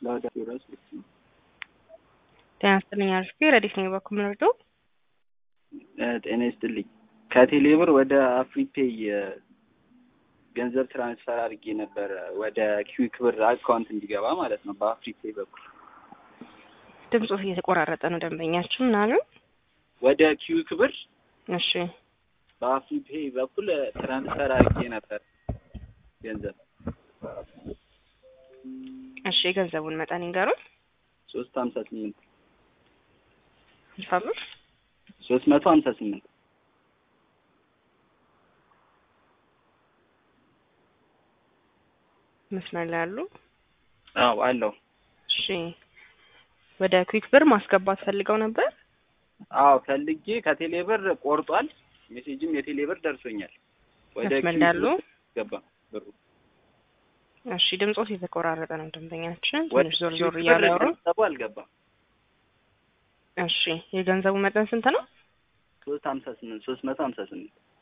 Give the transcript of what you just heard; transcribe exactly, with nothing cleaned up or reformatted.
ለወደ ዩሮስ ጤና ይስጥልኝ አልኩ ረዲፍ ነው በኩል ምርዱ ጤና ይስጥልኝ ከቴሌብር ወደ አፍሪፔይ ገንዘብ ትራንስፈር አድርጌ ነበር ወደ ኪዊክ ብር አካውንት እንዲገባ ማለት ነው በአፍሪፔይ በኩል ድምፁ እየተቆራረጠ ነው ደንበኛችን ምን አሉ ወደ ኪዊክ ብር እሺ በአፍሪፔይ በኩል ትራንስፈር አድርጌ ነበር ገንዘብ እሺ ገንዘቡን መጠን ይንገሩን ሶስት መቶ ሃምሳ ስምንት ይፋሉ ሶስት መቶ ሃምሳ ስምንት መስመር ላይ አሉ አዎ አለው እሺ ወደ ኩዊክ ብር ማስገባት ፈልገው ነበር አዎ ፈልጌ ከቴሌብር ቆርጧል ሜሴጅም የቴሌብር ደርሶኛል ወደ መስመር ገባ ብሩ እሺ ድምጾት የተቆራረጠ ነው ደንበኛችን ትንሽ ዞር ዞር እያለ ነው አልገባም እሺ የገንዘቡ መጠን ስንት ነው ሶስት መቶ ሃምሳ ስምንት ሶስት መቶ ሃምሳ ስምንት